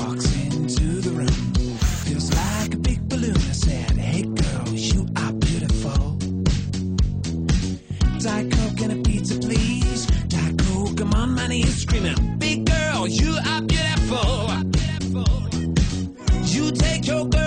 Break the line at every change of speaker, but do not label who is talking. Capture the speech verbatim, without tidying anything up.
walks into the room. Feels like a big balloon. I said, hey girl, you are beautiful. Diet Coke and a pizza, please. Diet Coke, I'm on my knees screaming, big girl, you are beautiful. You take your girl